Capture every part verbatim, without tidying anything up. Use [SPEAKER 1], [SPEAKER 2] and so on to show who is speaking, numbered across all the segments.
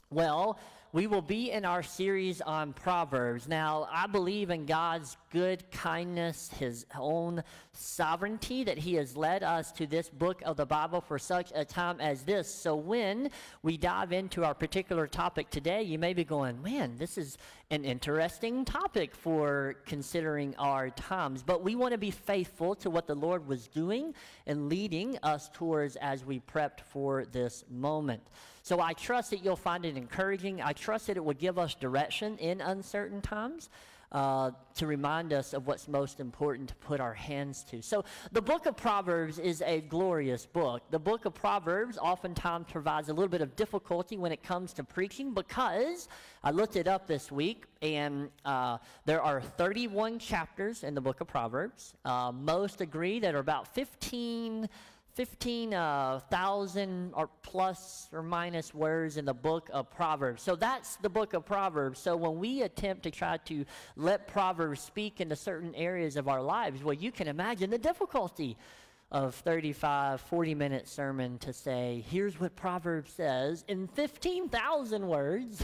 [SPEAKER 1] Well, we will be in our series on Proverbs. Now, I believe in God's good kindness, His own sovereignty, that He has led us to this book of the Bible for such a time as this. So when we dive into our particular topic today, you may be going, man, this is an interesting topic for considering our times. But we want to be faithful to what the Lord was doing and leading us towards as we prepped for this moment. So I trust that you'll find it encouraging. I trust that it will give us direction in uncertain times uh, to remind us of what's most important to put our hands to. So the book of Proverbs is a glorious book. The book of Proverbs oftentimes provides a little bit of difficulty when it comes to preaching because I looked it up this week, and uh, there are thirty-one chapters in the book of Proverbs. Uh, most agree that are about fifteen fifteen thousand uh, or plus or minus words in the book of Proverbs. So that's the book of Proverbs. So when we attempt to try to let Proverbs speak into certain areas of our lives, well, you can imagine the difficulty of thirty-five, forty minute sermon to say, here's what Proverbs says in fifteen thousand words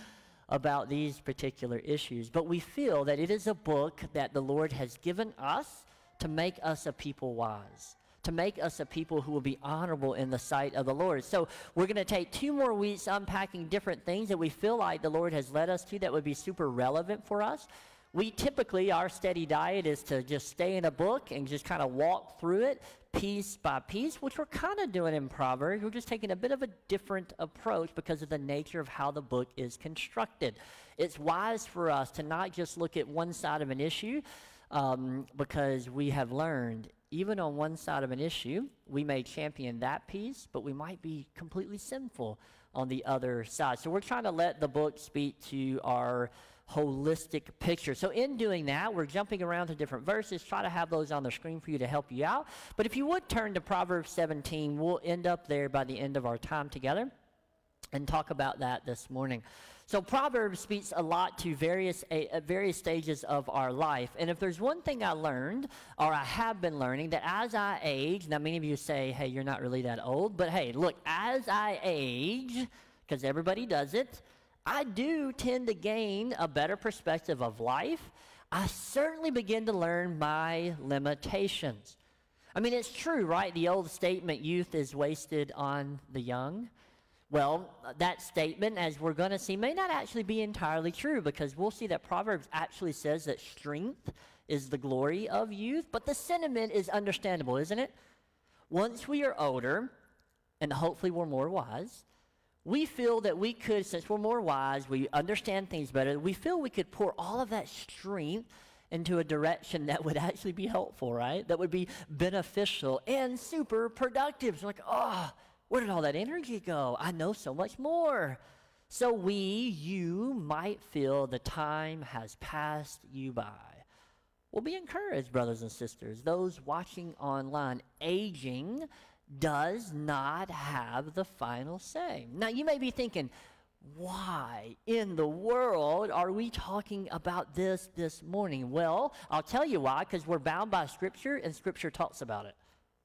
[SPEAKER 1] about these particular issues. But we feel that it is a book that the Lord has given us to make us a people wise, to make us a people who will be honorable in the sight of the Lord. So we're going to take two more weeks unpacking different things that we feel like the Lord has led us to that would be super relevant for us. We typically, our steady diet is to just stay in a book and just kind of walk through it piece by piece, which we're kind of doing in Proverbs. We're just taking a bit of a different approach because of the nature of how the book is constructed. It's wise for us to not just look at one side of an issue um, because we have learned even on one side of an issue, we may champion that piece, but we might be completely sinful on the other side. So we're trying to let the book speak to our holistic picture. So in doing that, we're jumping around to different verses, try to have those on the screen for you to help you out. But if you would turn to Proverbs seventeen, we'll end up there by the end of our time together and talk about that this morning. So Proverbs speaks a lot to various uh, various stages of our life. And if there's one thing I learned, or I have been learning, that as I age, now many of you say, hey, you're not really that old, but hey, look, as I age, because everybody does it, I do tend to gain a better perspective of life. I certainly begin to learn my limitations. I mean, it's true, right? The old statement, youth is wasted on the young. Well, that statement, as we're going to see, may not actually be entirely true because we'll see that Proverbs actually says that strength is the glory of youth, but the sentiment is understandable, isn't it? Once we are older, and hopefully we're more wise, we feel that we could, since we're more wise, we understand things better, we feel we could pour all of that strength into a direction that would actually be helpful, right? That would be beneficial and super productive. It's like, oh, where did all that energy go? I know so much more. So we, you, might feel the time has passed you by. Well, be encouraged, brothers and sisters. Those watching online, aging does not have the final say. Now, you may be thinking, why in the world are we talking about this this morning? Well, I'll tell you why, because we're bound by Scripture, and Scripture talks about it.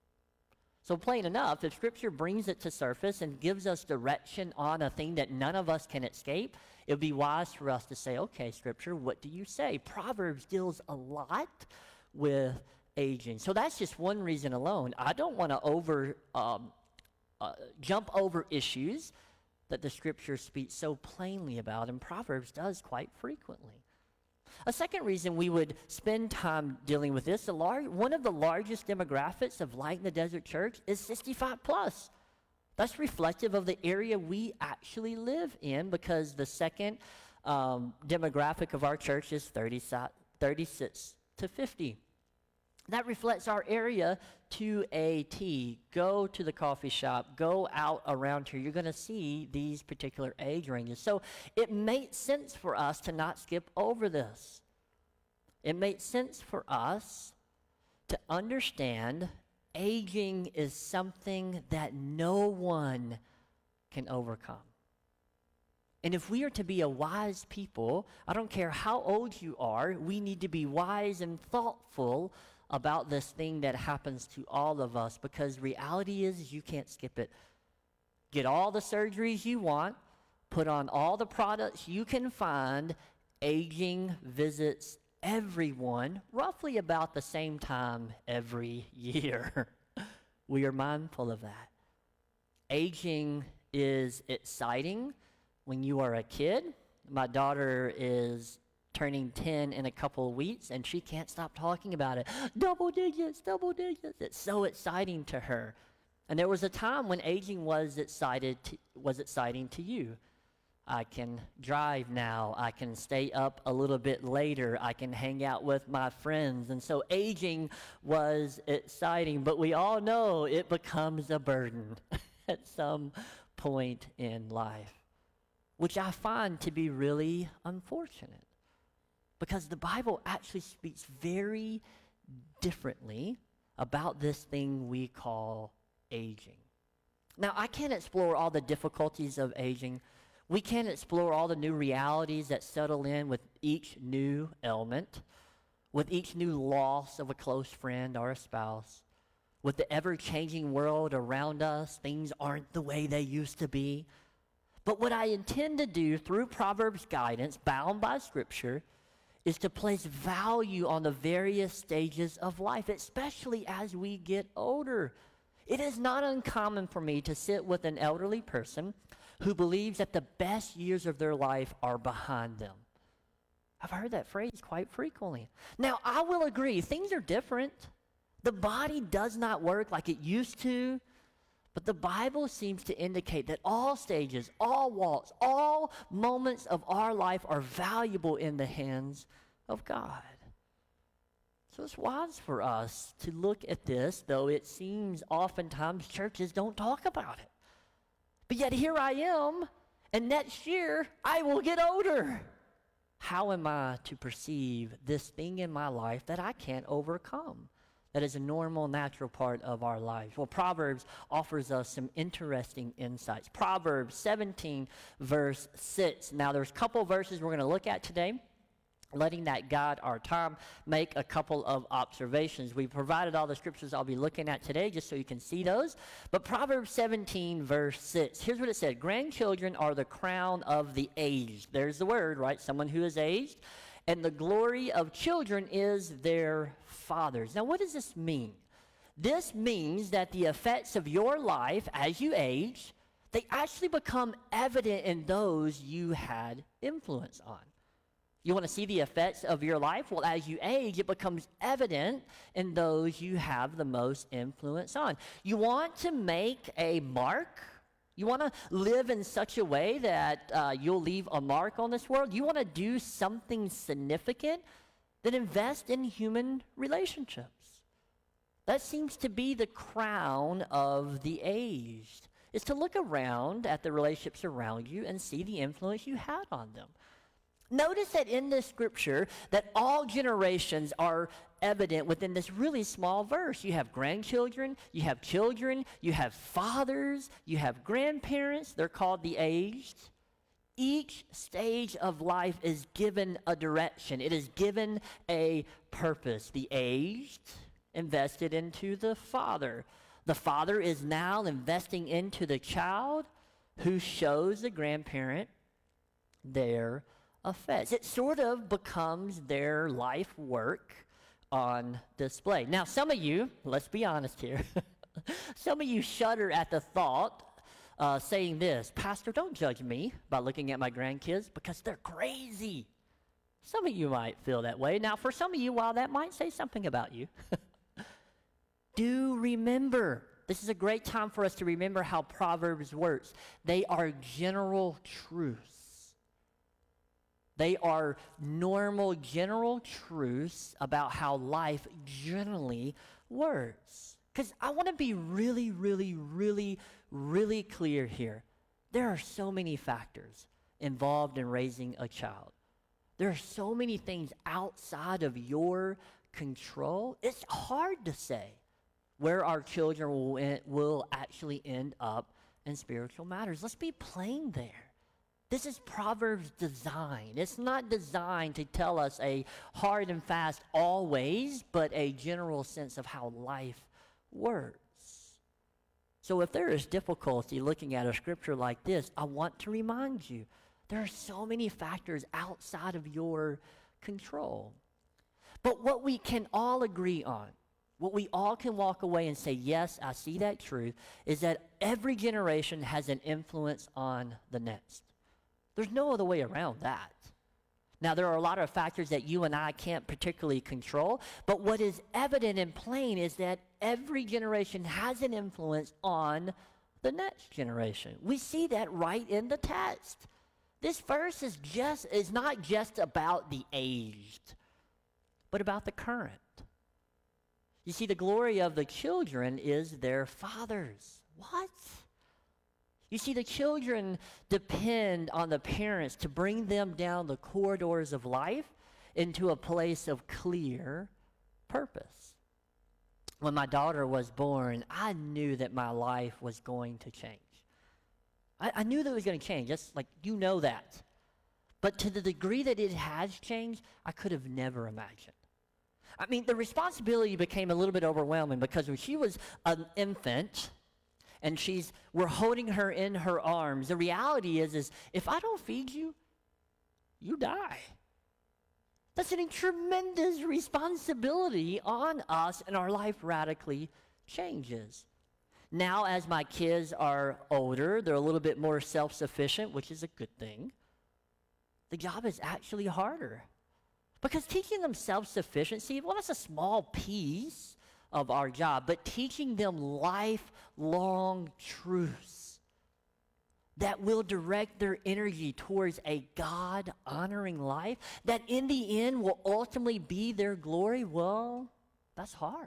[SPEAKER 1] So plain enough, if Scripture brings it to surface and gives us direction on a thing that none of us can escape, it would be wise for us to say, okay, Scripture, what do you say? Proverbs deals a lot with aging. So that's just one reason alone. I don't want to over um, uh, jump over issues that the Scripture speaks so plainly about, and Proverbs does quite frequently. A second reason we would spend time dealing with this, the lar- one of the largest demographics of Light in the Desert Church is sixty-five plus. That's reflective of the area we actually live in because the second um, demographic of our church is thirty, thirty-six to fifty. That reflects our area to a T. Go to the coffee shop, go out around here. You're going to see these particular age ranges. So it makes sense for us to not skip over this. It makes sense for us to understand aging is something that no one can overcome. And if we are to be a wise people, I don't care how old you are, we need to be wise and thoughtful about this thing that happens to all of us, because reality is you can't skip it. Get all the surgeries you want, put on all the products you can find, aging visits everyone roughly about the same time every year. We are mindful of that. Aging is exciting when you are a kid. My daughter is turning ten in a couple of weeks, and she can't stop talking about it. Double digits, double digits. It's so exciting to her. And there was a time when aging was excited to, was exciting to you. I can drive now. I can stay up a little bit later. I can hang out with my friends. And so aging was exciting, but we all know it becomes a burden at some point in life, which I find to be really unfortunate, because the Bible actually speaks very differently about this thing we call aging. Now, I can't explore all the difficulties of aging. We can't explore all the new realities that settle in with each new ailment, with each new loss of a close friend or a spouse. With the ever-changing world around us, things aren't the way they used to be. But what I intend to do through Proverbs guidance, bound by Scripture, is to place value on the various stages of life, especially as we get older. It is not uncommon for me to sit with an elderly person who believes that the best years of their life are behind them. I've heard that phrase quite frequently. Now, I will agree, things are different. The body does not work like it used to, but the Bible seems to indicate that all stages, all walks, all moments of our life are valuable in the hands of God. So it's wise for us to look at this, though it seems oftentimes churches don't talk about it. But yet here I am, and next year I will get older. How am I to perceive this thing in my life that I can't overcome? That is a normal, natural part of our lives. Well, Proverbs offers us some interesting insights. Proverbs seventeen, verse six. Now, there's a couple verses we're going to look at today, letting that guide our time, make a couple of observations. We've provided all the scriptures I'll be looking at today just so you can see those. But Proverbs seventeen, verse six, here's what it said. Grandchildren are the crown of the aged. There's the word, right? Someone who is aged. And the glory of children is their fathers. Now, what does this mean? This means that the effects of your life as you age, they actually become evident in those you had influence on. You want to see the effects of your life? Well, as you age, it becomes evident in those you have the most influence on. You want to make a mark? You want to live in such a way that uh, you'll leave a mark on this world? You want to do something significant? Then invest in human relationships. That seems to be the crown of the aged, is to look around at the relationships around you and see the influence you had on them. Notice that in this scripture that all generations are evident within this really small verse. You have grandchildren, you have children, you have fathers, you have grandparents. They're called the aged. Each stage of life is given a direction. It is given a purpose. The aged invested into the father. The father is now investing into the child who shows the grandparent their effects. It sort of becomes their life work on display. Now, some of you, let's be honest here, some of you shudder at the thought uh, saying this, Pastor, don't judge me by looking at my grandkids because they're crazy. Some of you might feel that way. Now, for some of you, while that might say something about you, do remember, this is a great time for us to remember how Proverbs works. They are general truths. They are normal, general truths about how life generally works. Because I want to be really, really, really, really clear here. There are so many factors involved in raising a child. There are so many things outside of your control. It's hard to say where our children will, will actually end up in spiritual matters. Let's be plain there. This is Proverbs design. It's not designed to tell us a hard and fast always, but a general sense of how life works. So if there is difficulty looking at a scripture like this, I want to remind you, there are so many factors outside of your control. But what we can all agree on, what we all can walk away and say, yes, I see that truth, is that every generation has an influence on the next. There's no other way around that. Now, there are a lot of factors that you and I can't particularly control, but what is evident and plain is that every generation has an influence on the next generation. We see that right in the text. This verse is just is not just about the aged, but about the current. You see, the glory of the children is their fathers. What? You see, the children depend on the parents to bring them down the corridors of life into a place of clear purpose. When my daughter was born, I knew that my life was going to change. I, I knew that it was going to change, just like you know that. But to the degree that it has changed, I could have never imagined. I mean, the responsibility became a little bit overwhelming because when she was an infant, and she's, we're holding her in her arms. The reality is, is if I don't feed you, you die. That's a tremendous responsibility on us, and our life radically changes. Now, as my kids are older, they're a little bit more self-sufficient, which is a good thing. The job is actually harder. Because teaching them self-sufficiency, well, that's a small piece of our job, but teaching them lifelong truths that will direct their energy towards a God-honoring life, that in the end will ultimately be their glory, well, that's hard.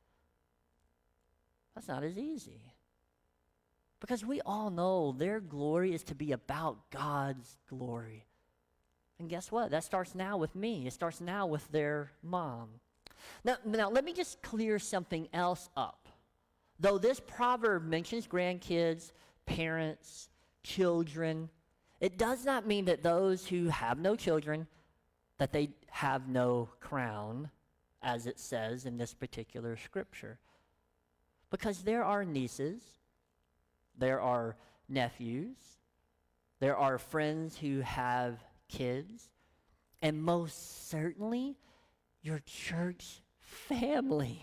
[SPEAKER 1] That's not as easy. Because we all know their glory is to be about God's glory. And guess what? That starts now with me. It starts now with their mom. Now, now, let me just clear something else up. Though this proverb mentions grandkids, parents, children, it does not mean that those who have no children, that they have no crown, as it says in this particular scripture. Because there are nieces, there are nephews, there are friends who have kids, and most certainly, your church family.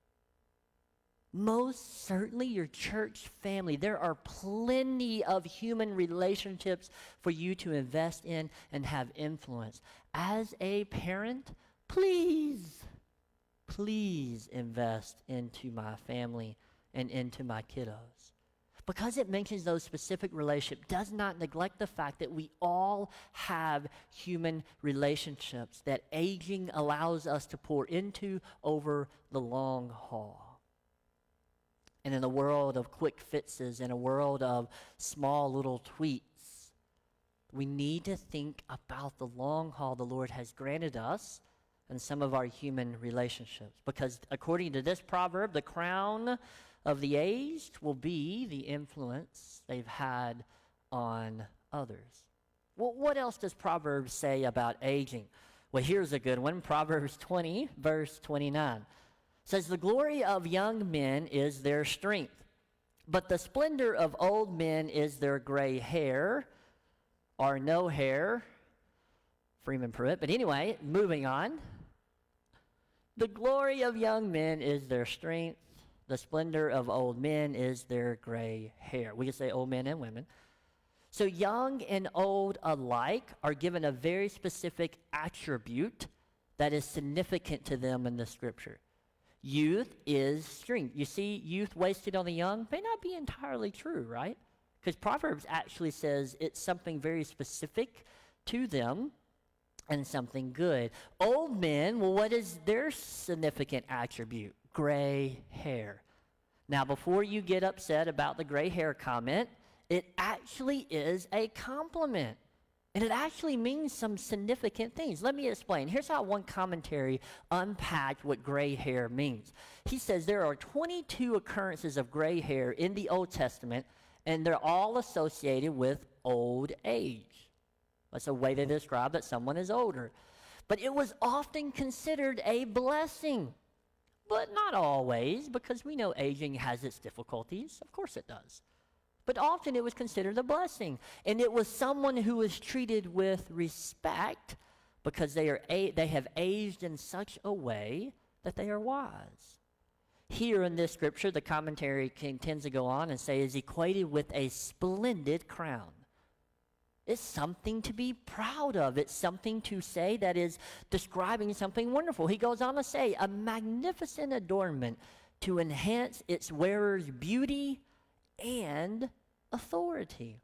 [SPEAKER 1] Most certainly your church family. There are plenty of human relationships for you to invest in and have influence. As a parent, please, please invest into my family and into my kiddos. Because it mentions those specific relationships does not neglect the fact that we all have human relationships that aging allows us to pour into over the long haul. And in a world of quick fixes, in a world of small little tweets, we need to think about the long haul the Lord has granted us and some of our human relationships. Because according to this proverb, the crown of the aged will be the influence they've had on others. Well, what else does Proverbs say about aging? Well, here's a good one. Proverbs twenty, verse twenty-nine. Says, the glory of young men is their strength, but the splendor of old men is their gray hair, or no hair. Freeman Pruitt. But anyway, moving on. The glory of young men is their strength. The splendor of old men is their gray hair. We can say old men and women. So young and old alike are given a very specific attribute that is significant to them in the scripture. Youth is strength. You see, youth wasted on the young may not be entirely true, right? Because Proverbs actually says it's something very specific to them and something good. Old men, well, what is their significant attribute? Gray hair. Now, before you get upset about the gray hair comment, it actually is a compliment. And it actually means some significant things. Let me explain. Here's how one commentary unpacked what gray hair means. He says there are twenty-two occurrences of gray hair in the Old Testament, and they're all associated with old age. That's a way to describe that someone is older. But it was often considered a blessing. but not always, because we know aging has its difficulties. Of course it does. But often it was considered a blessing, and it was someone who was treated with respect because they are a- they have aged in such a way that they are wise. Here in this scripture, the commentary can, tends to go on and say is equated with a splendid crown. It's something to be proud of. It's something to say that is describing something wonderful. He goes on to say, a magnificent adornment to enhance its wearer's beauty and authority.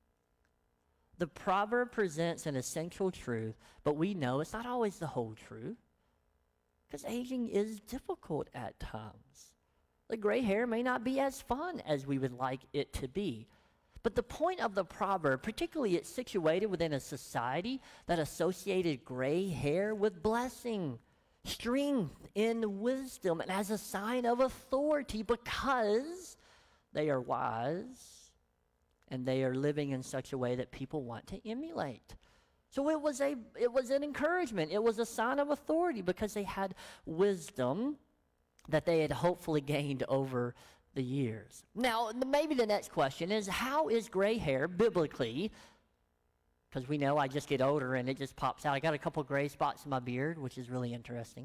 [SPEAKER 1] The proverb presents an essential truth, but we know it's not always the whole truth, because aging is difficult at times. The gray hair may not be as fun as we would like it to be. But the point of the proverb, particularly it's situated within a society that associated gray hair with blessing, strength, and wisdom, and as a sign of authority because they are wise and they are living in such a way that people want to emulate. So it was a it was an encouragement. It was a sign of authority because they had wisdom that they had hopefully gained over the years. Now, maybe the next question is, how is gray hair biblically? Because we know I just get older and it just pops out. I got a couple gray spots in my beard, which is really interesting.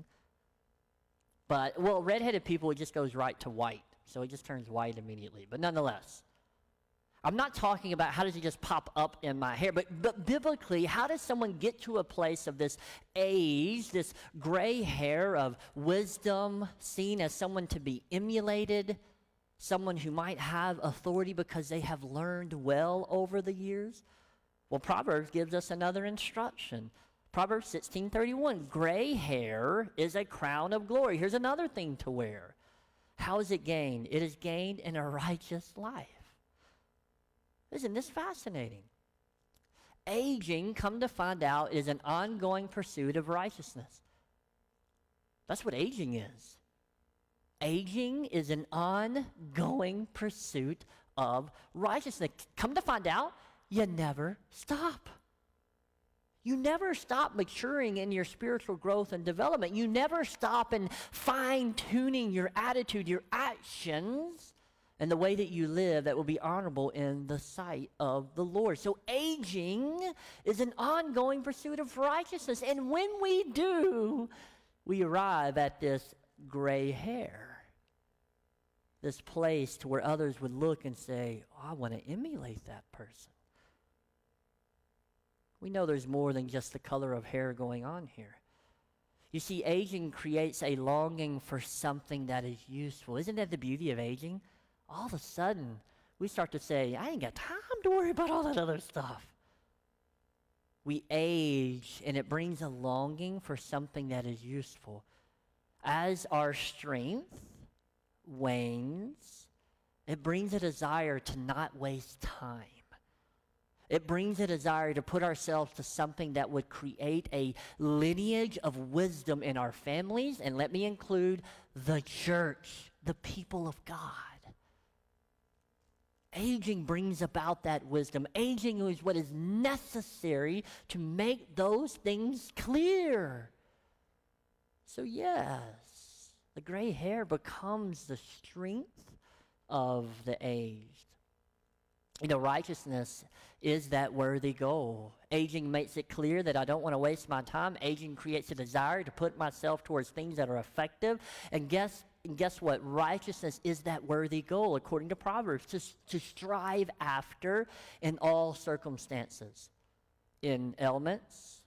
[SPEAKER 1] But, well, redheaded people, it just goes right to white. So it just turns white immediately. But nonetheless, I'm not talking about how does it just pop up in my hair, but, but biblically, how does someone get to a place of this age, this gray hair of wisdom, seen as someone to be emulated, someone who might have authority because they have learned well over the years? Well, Proverbs gives us another instruction. Proverbs sixteen thirty-one, gray hair is a crown of glory. Here's another thing to wear. How is it gained? It is gained in a righteous life. Isn't this fascinating? Aging, come to find out, is an ongoing pursuit of righteousness. That's what aging is. Aging is an ongoing pursuit of righteousness. Come to find out, you never stop. You never stop maturing in your spiritual growth and development. You never stop in fine-tuning your attitude, your actions, and the way that you live that will be honorable in the sight of the Lord. So aging is an ongoing pursuit of righteousness. And when we do, we arrive at this gray hair, this place to where others would look and say, oh, I want to emulate that person. We know there's more than just the color of hair going on here. You see, aging creates a longing for something that is useful. Isn't that the beauty of aging? All of a sudden, we start to say, I ain't got time to worry about all that other stuff. We age, and it brings a longing for something that is useful. As our strength wanes, it brings a desire to not waste time. It brings a desire to put ourselves to something that would create a lineage of wisdom in our families, and let me include the church, the people of God. Aging brings about that wisdom. Aging is what is necessary to make those things clear. So yes, the gray hair becomes the strength of the aged. You know, righteousness is that worthy goal. Aging makes it clear that I don't want to waste my time. Aging creates a desire to put myself towards things that are effective. And guess and guess what? Righteousness is that worthy goal, according to Proverbs, to, to strive after in all circumstances. In ailments,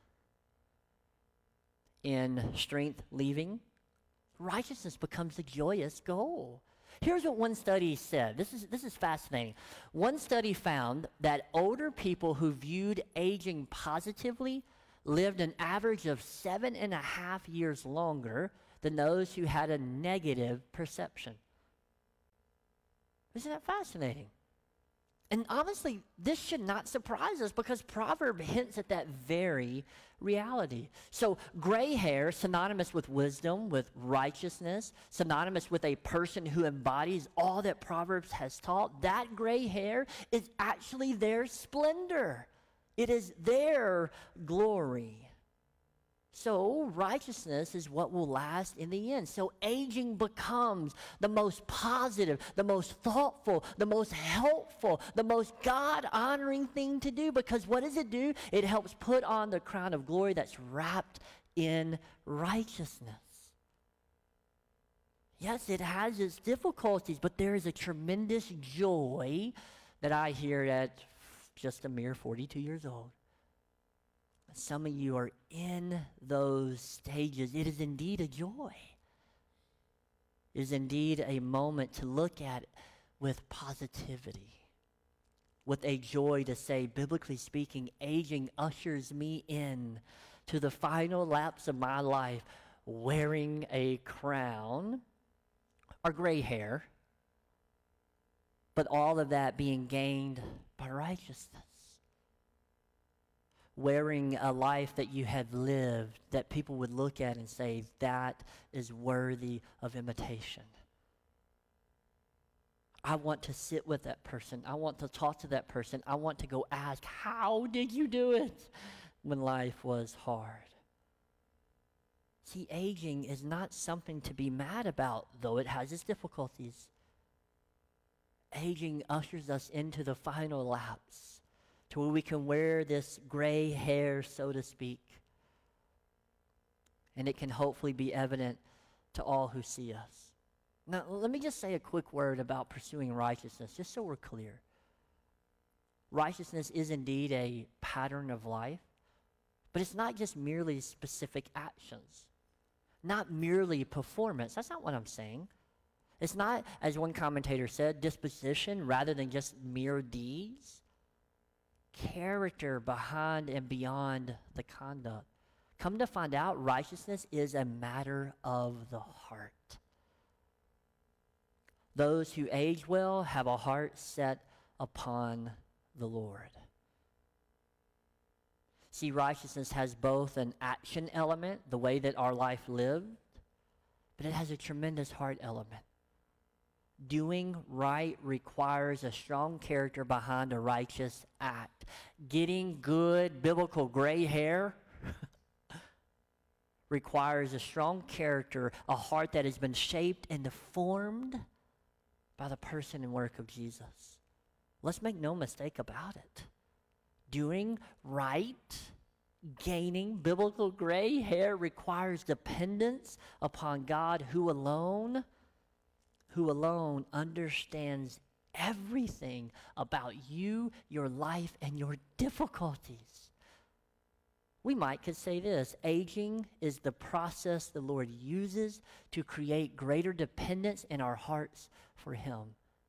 [SPEAKER 1] in strength leaving, righteousness becomes a joyous goal. Here's what one study said. This is, this is fascinating. One study found that older people who viewed aging positively lived an average of seven and a half years longer than those who had a negative perception. Isn't that fascinating? And honestly, this should not surprise us because Proverb hints at that very reality. So gray hair, synonymous with wisdom, with righteousness, synonymous with a person who embodies all that Proverbs has taught, that gray hair is actually their splendor. It is their glory. So righteousness is what will last in the end. So aging becomes the most positive, the most thoughtful, the most helpful, the most God-honoring thing to do, because what does it do? It helps put on the crown of glory that's wrapped in righteousness. Yes, it has its difficulties, but there is a tremendous joy that I hear at just a mere forty-two years old. Some of you are in those stages. It is indeed a joy. It is indeed a moment to look at with positivity, with a joy to say, biblically speaking, aging ushers me in to the final lapse of my life wearing a crown or gray hair, but all of that being gained by righteousness. Wearing a life that you have lived that people would look at and say, that is worthy of imitation. I want to sit with that person. I want to talk to that person. I want to go ask, how did you do it when life was hard? See, aging is not something to be mad about, though it has its difficulties. Aging ushers us into the final lapse, to where we can wear this gray hair, so to speak, and it can hopefully be evident to all who see us. Now, let me just say a quick word about pursuing righteousness, just so we're clear. Righteousness is indeed a pattern of life, but it's not just merely specific actions, not merely performance. That's not what I'm saying. It's not, as one commentator said, disposition rather than just mere deeds. Character behind and beyond the conduct. Come to find out, righteousness is a matter of the heart. Those who age well have a heart set upon the Lord. See, righteousness has both an action element, the way that our life lived, but it has a tremendous heart element. Doing right requires a strong character behind a righteous act. Getting good biblical gray hair requires a strong character, a heart that has been shaped and deformed by the person and work of Jesus. Let's make no mistake about it. Doing right, gaining biblical gray hair requires dependence upon God, who alone who alone understands everything about you, your life, and your difficulties. We might could say this: aging is the process the Lord uses to create greater dependence in our hearts for Him.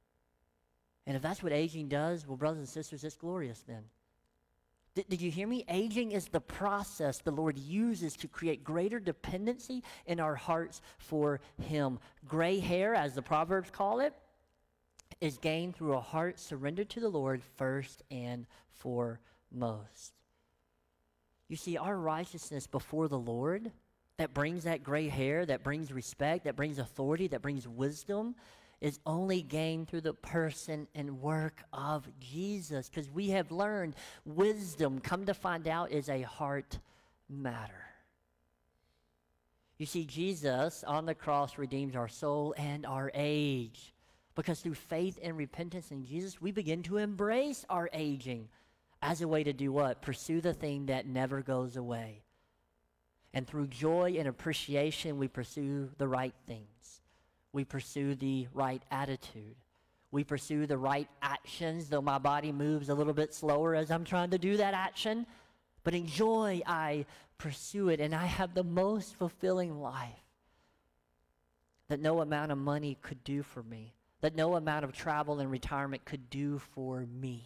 [SPEAKER 1] And if that's what aging does, well, brothers and sisters, it's glorious then. Did, did you hear me? Aging is the process the Lord uses to create greater dependency in our hearts for Him. Gray hair, as the Proverbs call it, is gained through a heart surrendered to the Lord first and foremost. You see, our righteousness before the Lord, that brings that gray hair, that brings respect, that brings authority, that brings wisdom, is only gained through the person and work of Jesus, because we have learned wisdom, come to find out, is a heart matter. You see, Jesus on the cross redeems our soul and our age, because through faith and repentance in Jesus, we begin to embrace our aging as a way to do what? Pursue the thing that never goes away. And through joy and appreciation, we pursue the right things. We pursue the right attitude. We pursue the right actions, though my body moves a little bit slower as I'm trying to do that action. But in joy, I pursue it, and I have the most fulfilling life that no amount of money could do for me, that no amount of travel and retirement could do for me.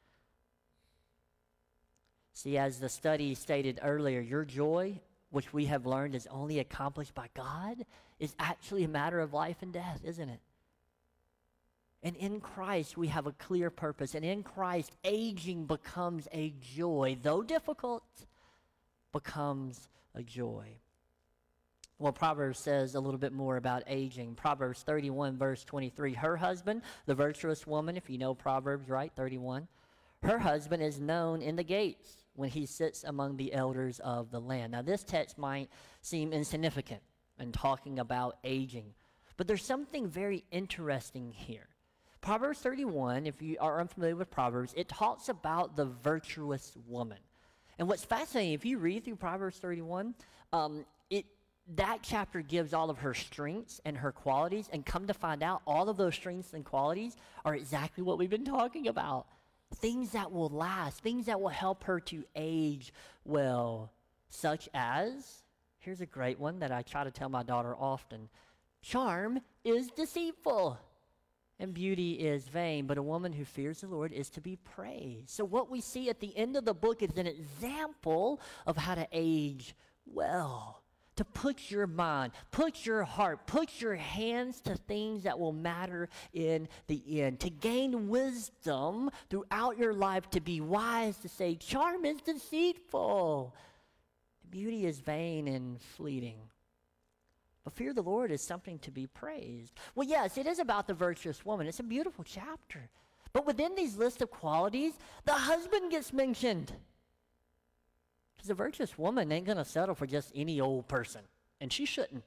[SPEAKER 1] See, as the study stated earlier, your joy, which we have learned is only accomplished by God, is actually a matter of life and death, isn't it? And in Christ, we have a clear purpose. And in Christ, aging becomes a joy. Though difficult, becomes a joy. Well, Proverbs says a little bit more about aging. Proverbs thirty-one, verse twenty-three. Her husband, the virtuous woman, if you know Proverbs, right, thirty-one. Her husband is known in the gates. when he sits among the elders of the land. Now, this text might seem insignificant in talking about aging, but there's something very interesting here. Proverbs thirty-one, if you are unfamiliar with Proverbs, it talks about the virtuous woman. And what's fascinating, if you read through Proverbs thirty-one, um, it that chapter gives all of her strengths and her qualities, and come to find out, all of those strengths and qualities are exactly what we've been talking about. Things that will last, things that will help her to age well, such as, here's a great one that I try to tell my daughter often, charm is deceitful, and beauty is vain, but a woman who fears the Lord is to be praised. So what we see at the end of the book is an example of how to age well. To put your mind, put your heart, put your hands to things that will matter in the end. To gain wisdom throughout your life, to be wise, to say, charm is deceitful, beauty is vain and fleeting. But fear of the Lord is something to be praised. Well, yes, it is about the virtuous woman. It's a beautiful chapter. But within these list of qualities, the husband gets mentioned. Because a virtuous woman ain't going to settle for just any old person, and she shouldn't.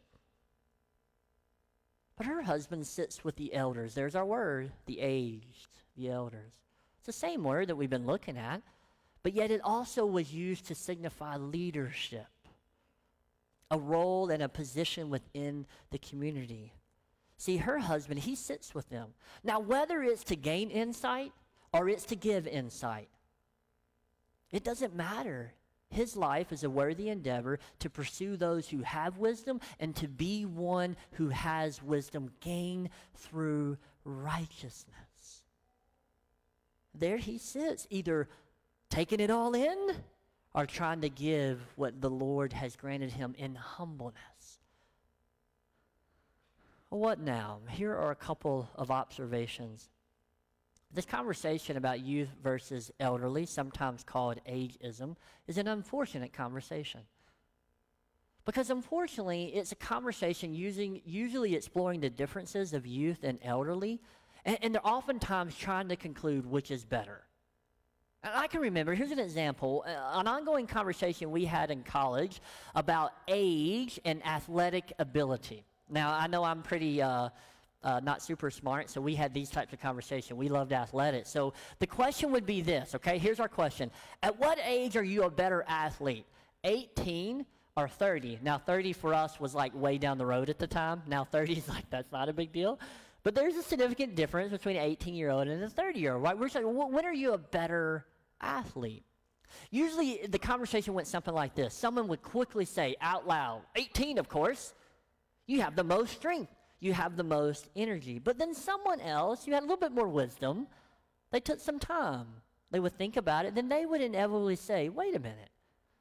[SPEAKER 1] But her husband sits with the elders. There's our word, the aged, the elders. It's the same word that we've been looking at, but yet it also was used to signify leadership, a role and a position within the community. See, her husband, he sits with them. Now, whether it's to gain insight or it's to give insight, it doesn't matter. His life is a worthy endeavor to pursue those who have wisdom and to be one who has wisdom gained through righteousness. There he sits, either taking it all in or trying to give what the Lord has granted him in humbleness. What now? Here are a couple of observations. This conversation about youth versus elderly, sometimes called ageism, is an unfortunate conversation. Because unfortunately, it's a conversation using, usually exploring the differences of youth and elderly, and, and they're oftentimes trying to conclude which is better. And I can remember, here's an example, uh, an ongoing conversation we had in college about age and athletic ability. Now, I know I'm pretty... Uh, Uh, not super smart, so we had these types of conversation. We loved athletics. So the question would be this, okay? Here's our question. At what age are you a better athlete? eighteen or thirty? Now, thirty for us was like way down the road at the time. Now, thirty is like, that's not a big deal. But there's a significant difference between an eighteen-year-old and a thirty-year-old, right? We're saying, well, when are you a better athlete? Usually, the conversation went something like this. Someone would quickly say out loud, eighteen, of course. You have the most strength. You have the most energy. But then someone else, who had a little bit more wisdom, they took some time. They would think about it. Then they would inevitably say, wait a minute,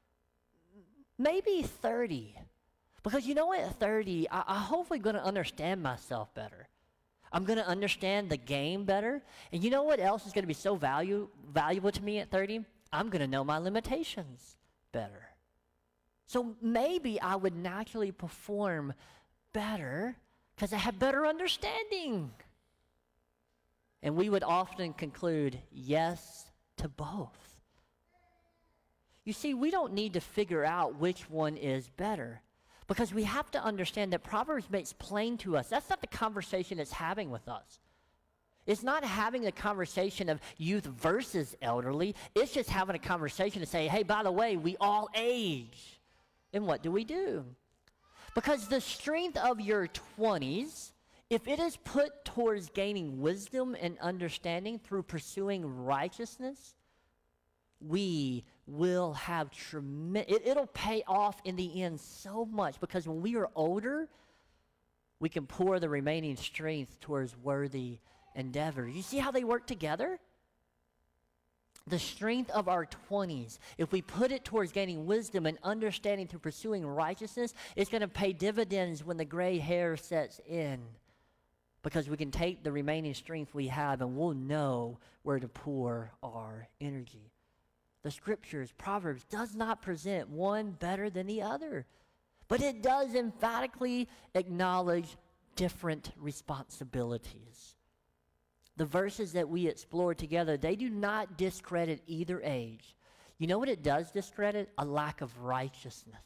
[SPEAKER 1] maybe thirty. Because you know what, at thirty, I, I hopefully going to understand myself better. I'm going to understand the game better. And you know what else is going to be so value, valuable to me at thirty? I'm going to know my limitations better. So maybe I would naturally perform better because I have better understanding. And we would often conclude yes to both. You see, we don't need to figure out which one is better, because we have to understand that Proverbs makes plain to us, that's not the conversation it's having with us. It's not having a conversation of youth versus elderly. It's just having a conversation to say, hey, by the way, we all age. And what do we do? Because the strength of your twenties, if it is put towards gaining wisdom and understanding through pursuing righteousness, we will have tremendous, it, it'll pay off in the end so much, because when we are older, we can pour the remaining strength towards worthy endeavor. You see how they work together? The strength of our twenties, if we put it towards gaining wisdom and understanding through pursuing righteousness, it's going to pay dividends when the gray hair sets in, because we can take the remaining strength we have and we'll know where to pour our energy. The scriptures, Proverbs, does not present one better than the other, but it does emphatically acknowledge different responsibilities. The verses that we explore together, they do not discredit either age. You know what it does discredit? A lack of righteousness.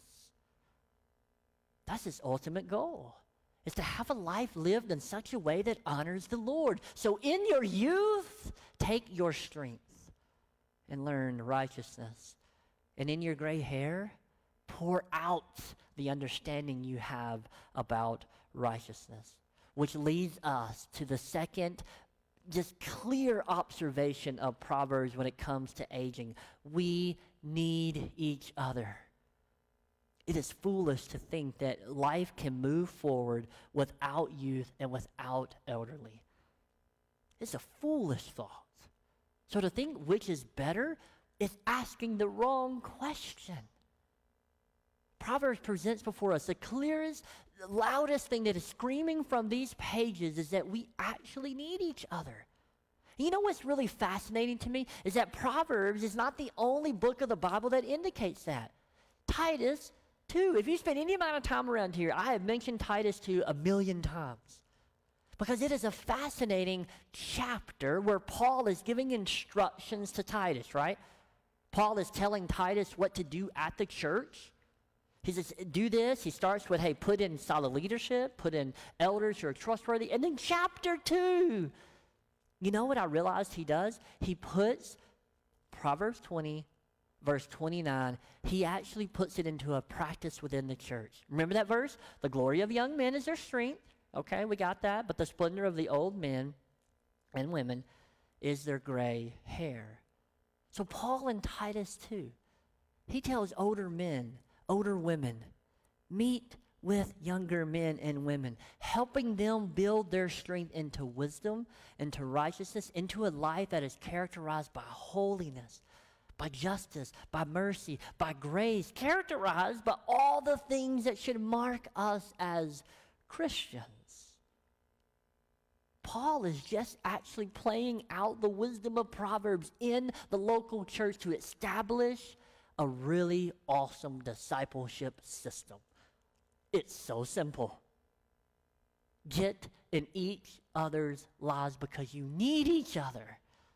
[SPEAKER 1] That's its ultimate goal, is to have a life lived in such a way that honors the Lord. So in your youth, take your strength and learn righteousness. And in your gray hair, pour out the understanding you have about righteousness, which leads us to the second just clear observation of Proverbs when it comes to aging. We need each other. It is foolish to think that life can move forward without youth and without elderly. It's a foolish thought. So to think which is better is asking the wrong question. Proverbs presents before us the clearest, loudest thing that is screaming from these pages is that we actually need each other. You know what's really fascinating to me is that Proverbs is not the only book of the Bible that indicates that. Titus two, if you spend any amount of time around here, I have mentioned Titus two a million times because it is a fascinating chapter where Paul is giving instructions to Titus, right? Paul is telling Titus what to do at the church. He says, do this. He starts with, hey, put in solid leadership, put in elders who are trustworthy. And then chapter two, you know what I realized he does? He puts Proverbs twenty, verse twenty-nine, he actually puts it into a practice within the church. Remember that verse? The glory of young men is their strength. Okay, we got that. But the splendor of the old men and women is their gray hair. So Paul in Titus two, he tells older men, older women, meet with younger men and women, helping them build their strength into wisdom, into righteousness, into a life that is characterized by holiness, by justice, by mercy, by grace, characterized by all the things that should mark us as Christians. Paul is just actually playing out the wisdom of Proverbs in the local church to establish a really awesome discipleship system. It's so simple. Get in each other's lives because you need each other.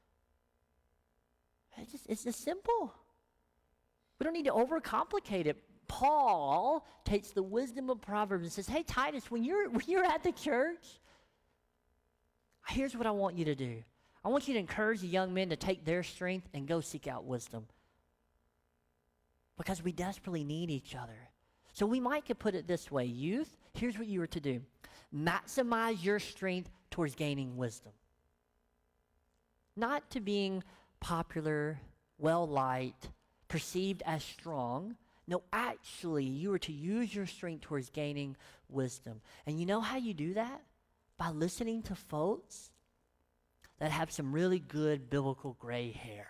[SPEAKER 1] It's just, it's just simple. We don't need to overcomplicate it. Paul takes the wisdom of Proverbs and says, hey, Titus, when you're, when you're at the church, here's what I want you to do. I want you to encourage the young men to take their strength and go seek out wisdom. Because we desperately need each other. So we might could put it this way. Youth, here's what you are to do. Maximize your strength towards gaining wisdom. Not to being popular, well-liked, perceived as strong. No, actually, you are to use your strength towards gaining wisdom. And you know how you do that? By listening to folks that have some really good biblical gray hair.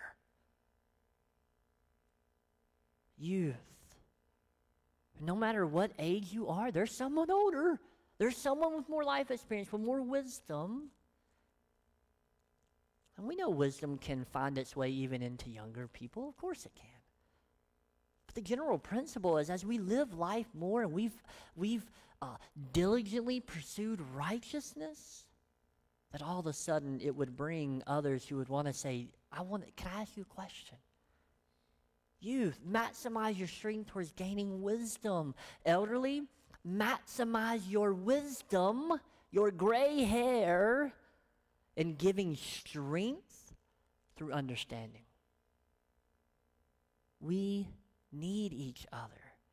[SPEAKER 1] Youth. No matter what age you are, there's someone older. There's someone with more life experience, with more wisdom. And we know wisdom can find its way even into younger people. Of course it can. But the general principle is as we live life more and we've, we've uh, diligently pursued righteousness, that all of a sudden it would bring others who would want to say, I want to, can I ask you a question? Youth, maximize your strength towards gaining wisdom. Elderly, maximize your wisdom, your gray hair, in giving strength through understanding. We need each other.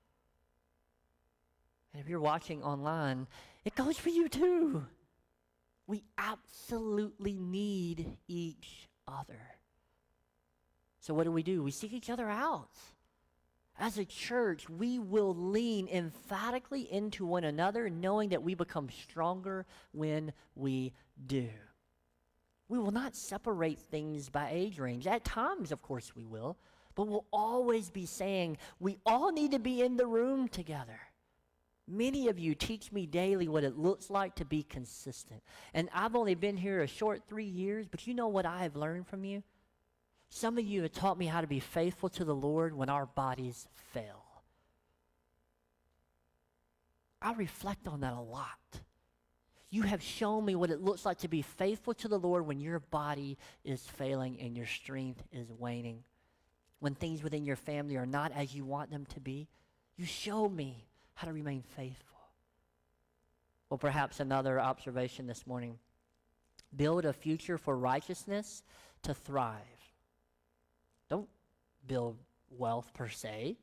[SPEAKER 1] And if you're watching online, it goes for you too. We absolutely need each other. So what do we do? We seek each other out. As a church, we will lean emphatically into one another, knowing that we become stronger when we do. We will not separate things by age range. At times, of course, we will, but we'll always be saying we all need to be in the room together. Many of you teach me daily what it looks like to be consistent. And I've only been here a short three years, but you know what I have learned from you? Some of you have taught me how to be faithful to the Lord when our bodies fail. I reflect on that a lot. You have shown me what it looks like to be faithful to the Lord when your body is failing and your strength is waning. when things within your family are not as you want them to be. You show me how to remain faithful. Well, perhaps another observation this morning. Build a future for righteousness to thrive. Don't build wealth per se.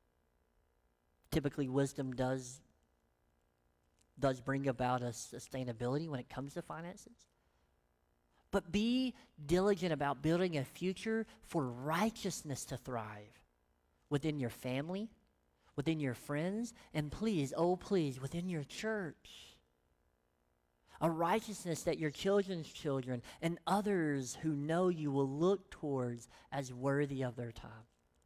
[SPEAKER 1] Typically, wisdom does, does bring about a sustainability when it comes to finances. But be diligent about building a future for righteousness to thrive within your family, within your friends, and please, oh please, within your church. A righteousness that your children's children and others who know you will look towards as worthy of their time.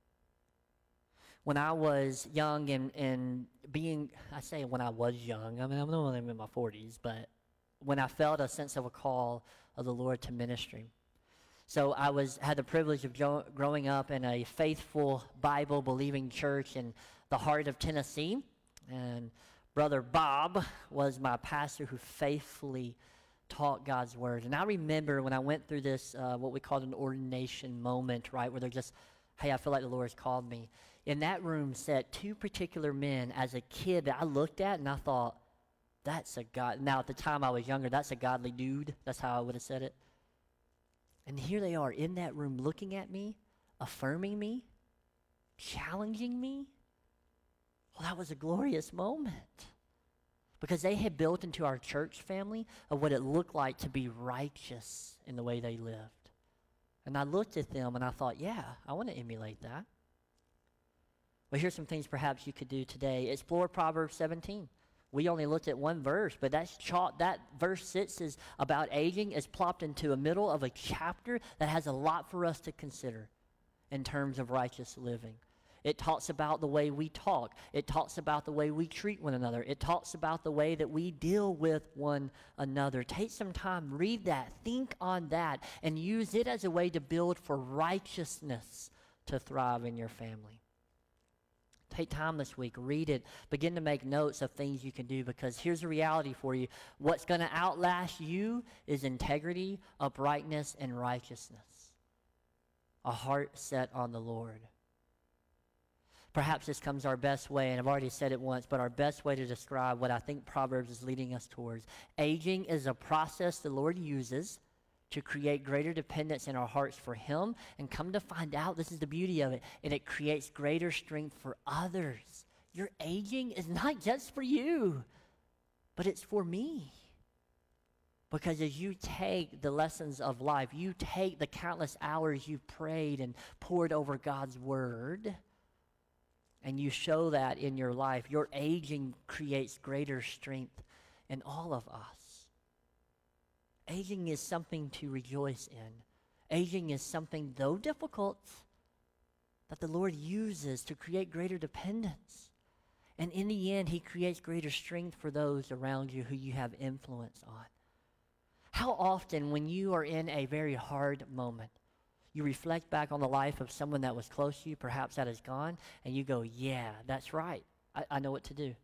[SPEAKER 1] When I was young and, and being, I say when I was young, I mean, I'm only in my forties, but when I felt a sense of a call of the Lord to ministry. So I was had the privilege of jo- growing up in a faithful, Bible-believing church in the heart of Tennessee. And Brother Bob was my pastor who faithfully taught God's word. And I remember when I went through this, uh, what we called an ordination moment, right, where they're just, hey, I feel like the Lord has called me. In that room sat two particular men as a kid that I looked at and I thought, that's a God. Now, at the time I was younger, that's a godly dude. That's how I would have said it. And here they are in that room looking at me, affirming me, challenging me. Well, that was a glorious moment because they had built into our church family of what it looked like to be righteous in the way they lived. And I looked at them and I thought, yeah, I want to emulate that. Well, here's some things perhaps you could do today. Explore Proverbs seventeen. We only looked at one verse, but that's cha- that verse six is about aging is plopped into a middle of a chapter that has a lot for us to consider in terms of righteous living. It talks about the way we talk. It talks about the way we treat one another. It talks about the way that we deal with one another. Take some time, read that, think on that, and use it as a way to build for righteousness to thrive in your family. Take time this week, read it, begin to make notes of things you can do because here's the reality for you. What's going to outlast you is integrity, uprightness, and righteousness. A heart set on the Lord. Perhaps this comes our best way, and I've already said it once, but our best way to describe what I think Proverbs is leading us towards. Aging is a process the Lord uses to create greater dependence in our hearts for Him, and come to find out, this is the beauty of it, and it creates greater strength for others. Your aging is not just for you, but it's for me. Because as you take the lessons of life, you take the countless hours you've prayed and poured over God's Word, and you show that in your life, your aging creates greater strength in all of us. Aging is something to rejoice in. Aging is something, though difficult, that the Lord uses to create greater dependence. And in the end, He creates greater strength for those around you who you have influence on. How often, when you are in a very hard moment, you reflect back on the life of someone that was close to you, perhaps that is gone, and you go, yeah, that's right. I, I know what to do.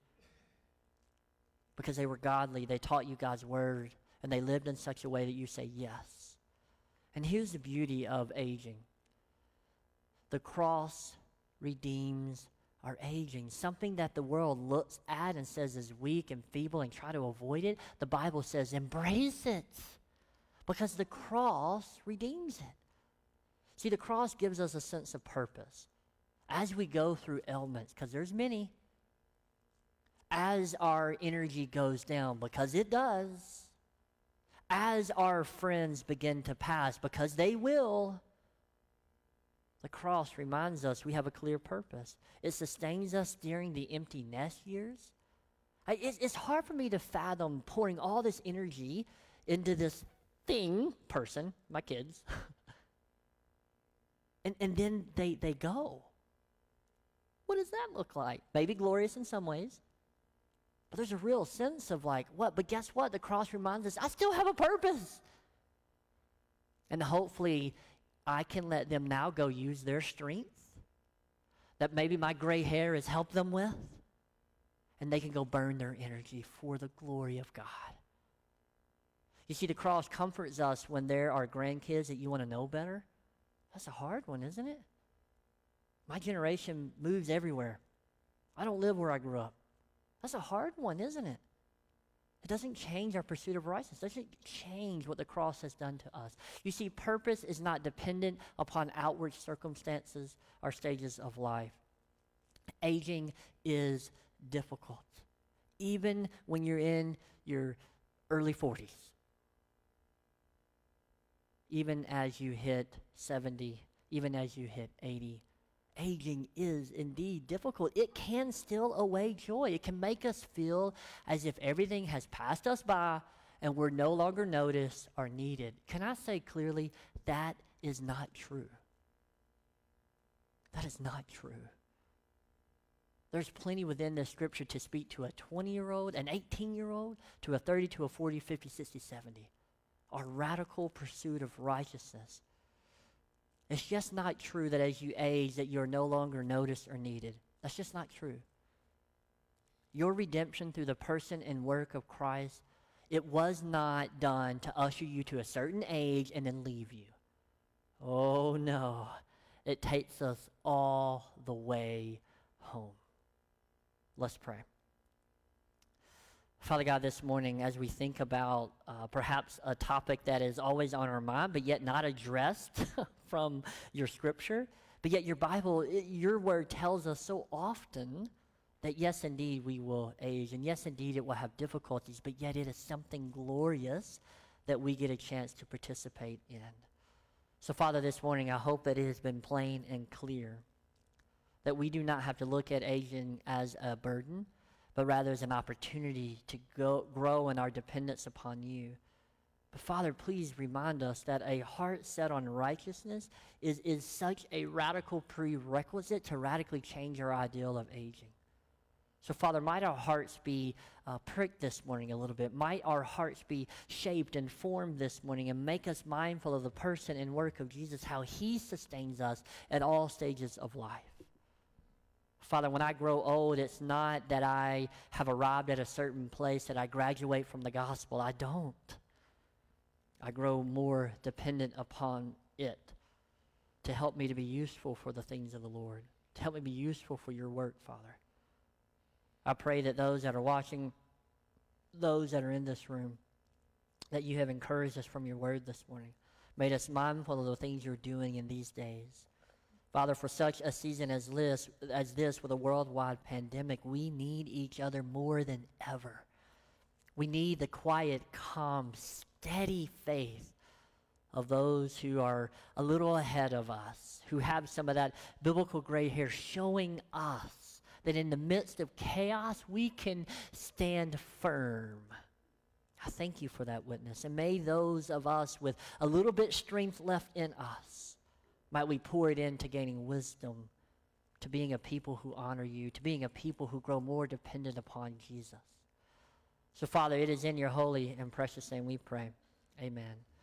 [SPEAKER 1] Because they were godly, they taught you God's word, and they lived in such a way that you say yes. And here's the beauty of aging. The cross redeems our aging. Something that the world looks at and says is weak and feeble and try to avoid it, the Bible says embrace it. Because the cross redeems it. See, the cross gives us a sense of purpose. As we go through ailments, because there's many, as our energy goes down, because it does, as our friends begin to pass, because they will, the cross reminds us we have a clear purpose. It sustains us during the empty nest years. I, it's, it's hard for me to fathom pouring all this energy into this thing, person, my kids, and, and then they, they go. What does that look like? Maybe glorious in some ways. But there's a real sense of like, what? But guess what? The cross reminds us, I still have a purpose. And hopefully, I can let them now go use their strength that maybe my gray hair has helped them with. And they can go burn their energy for the glory of God. You see, the cross comforts us when there are grandkids that you want to know better. That's a hard one, isn't it? My generation moves everywhere. I don't live where I grew up. That's a hard one, isn't it? It doesn't change our pursuit of righteousness. It doesn't change what the cross has done to us. You see, purpose is not dependent upon outward circumstances or stages of life. Aging is difficult, even when you're in your early forties. Even as you hit seventy, even as you hit eighty, aging is indeed difficult. It can steal away joy. It can make us feel as if everything has passed us by and we're no longer noticed or needed. Can I say clearly, that is not true? That is not true. There's plenty within the scripture to speak to a twenty-year-old, an eighteen-year-old, to a thirty, to a forty, fifty, sixty, seventy. Our radical pursuit of righteousness. It's just not true that as you age that you're no longer noticed or needed. That's just not true. Your redemption through the person and work of Christ, it was not done to usher you to a certain age and then leave you. Oh no, it takes us all the way home. Let's pray. Father God, this morning, as we think about uh, perhaps a topic that is always on our mind, but yet not addressed from your scripture, but yet your Bible, it, your word tells us so often that yes, indeed, we will age, and yes, indeed, it will have difficulties, but yet it is something glorious that we get a chance to participate in. So, Father, this morning, I hope that it has been plain and clear that we do not have to look at aging as a burden, but rather as an opportunity to go, grow in our dependence upon you. But Father, please remind us that a heart set on righteousness is, is such a radical prerequisite to radically change our ideal of aging. So Father, might our hearts be uh, pricked this morning a little bit. Might our hearts be shaped and formed this morning and make us mindful of the person and work of Jesus, how he sustains us at all stages of life. Father, when I grow old, it's not that I have arrived at a certain place that I graduate from the gospel. I don't. I grow more dependent upon it to help me to be useful for the things of the Lord, to help me be useful for your work, Father. I pray that those that are watching, those that are in this room, that you have encouraged us from your word this morning, made us mindful of the things you're doing in these days. Father, for such a season as this, as this with a worldwide pandemic, we need each other more than ever. We need the quiet, calm, steady faith of those who are a little ahead of us, who have some of that biblical gray hair, showing us that in the midst of chaos, we can stand firm. I thank you for that witness. And may those of us with a little bit strength left in us, might we pour it into gaining wisdom, to being a people who honor you, to being a people who grow more dependent upon Jesus. So, Father, it is in your holy and precious name we pray. Amen.